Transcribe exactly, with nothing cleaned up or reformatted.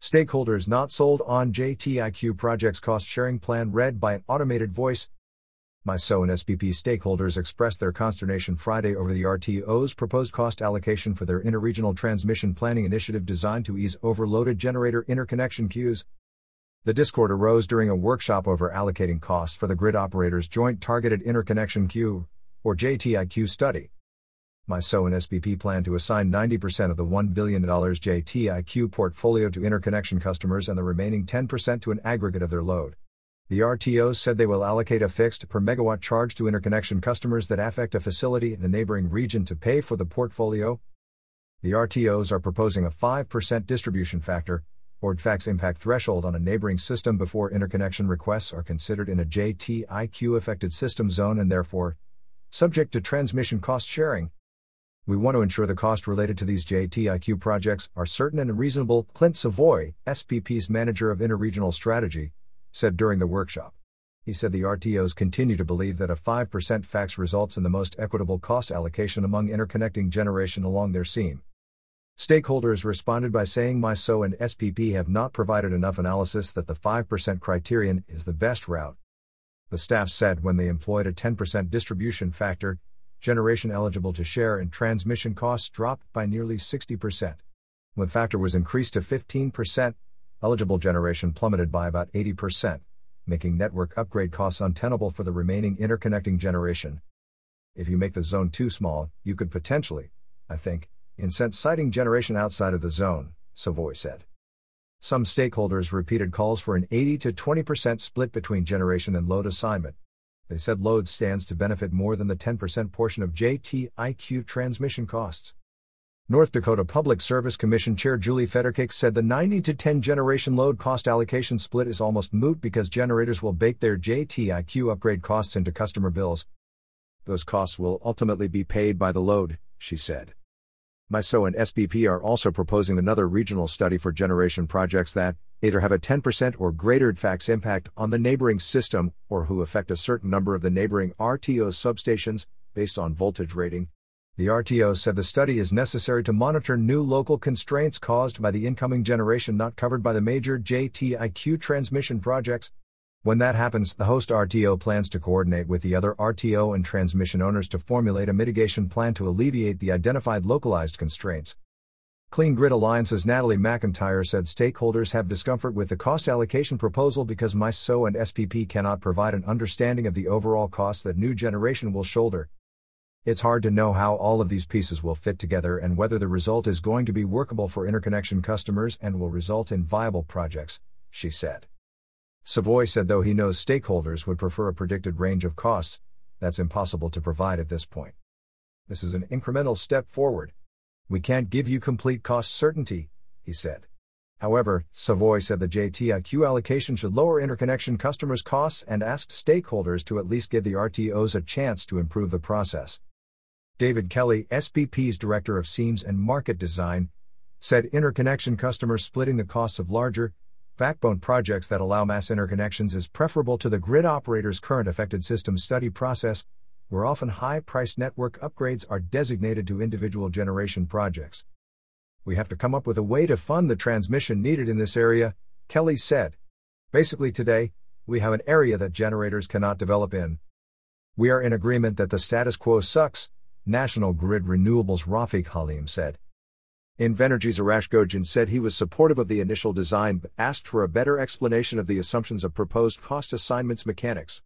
Stakeholders not sold on J T I Q project's cost-sharing plan read by an automated voice. MISO and S P P stakeholders expressed their consternation Friday over the R T O's proposed cost allocation for their interregional transmission planning initiative designed to ease overloaded generator interconnection queues. The discord arose during a workshop over allocating costs for the grid operator's Joint Targeted Interconnection Queue, or J T I Q study. MISO and S P P plan to assign ninety percent of the one billion dollars J T I Q portfolio to interconnection customers and the remaining ten percent to an aggregate of their load. The R T Os said they will allocate a fixed per megawatt charge to interconnection customers that affect a facility in the neighboring region to pay for the portfolio. The R T Os are proposing a five percent distribution factor, or D F A C's impact threshold on a neighboring system before interconnection requests are considered in a J T I Q-affected system zone and therefore subject to transmission cost sharing. We want to ensure the cost related to these J T I Q projects are certain and reasonable, Clint Savoy, S P P's manager of interregional strategy, said during the workshop. He said the R T Os continue to believe that a five percent F A C's results in the most equitable cost allocation among interconnecting generation along their seam. Stakeholders responded by saying MISO and S P P have not provided enough analysis that the five percent criterion is the best route. The staff said when they employed a ten percent distribution factor, generation eligible to share in transmission costs dropped by nearly sixty percent. When factor was increased to fifteen percent, eligible generation plummeted by about eighty percent, making network upgrade costs untenable for the remaining interconnecting generation. If you make the zone too small, you could potentially, I think, incent siting generation outside of the zone, Savoy said. Some stakeholders repeated calls for an eighty to twenty percent split between generation and load assignment. They said load stands to benefit more than the ten percent portion of J T I Q transmission costs. North Dakota Public Service Commission Chair Julie Federkick said the ninety to ten generation load cost allocation split is almost moot because generators will bake their J T I Q upgrade costs into customer bills. Those costs will ultimately be paid by the load, she said. MISO and S P P are also proposing another regional study for generation projects that either have a ten percent or greater D F A C's impact on the neighboring system or who affect a certain number of the neighboring R T O substations, based on voltage rating. The R T O said the study is necessary to monitor new local constraints caused by the incoming generation not covered by the major J T I Q transmission projects. When that happens, the host R T O plans to coordinate with the other R T O and transmission owners to formulate a mitigation plan to alleviate the identified localized constraints. Clean Grid Alliance's Natalie McIntyre said stakeholders have discomfort with the cost allocation proposal because MISO and S P P cannot provide an understanding of the overall costs that new generation will shoulder. It's hard to know how all of these pieces will fit together and whether the result is going to be workable for interconnection customers and will result in viable projects, she said. Savoy said though he knows stakeholders would prefer a predicted range of costs, that's impossible to provide at this point. This is an incremental step forward. We can't give you complete cost certainty, he said. However, Savoy said the J T I Q allocation should lower interconnection customers' costs and asked stakeholders to at least give the R T Os a chance to improve the process. David Kelly, S P P's Director of Seams and Market Design, said interconnection customers splitting the costs of larger, backbone projects that allow mass interconnections is preferable to the grid operator's current affected system study process, where often high-priced network upgrades are designated to individual generation projects. We have to come up with a way to fund the transmission needed in this area, Kelly said. Basically today, we have an area that generators cannot develop in. We are in agreement that the status quo sucks, National Grid Renewables Rafiq Halim said. Invenergy's Arash Gojin said he was supportive of the initial design but asked for a better explanation of the assumptions of proposed cost assignments mechanics.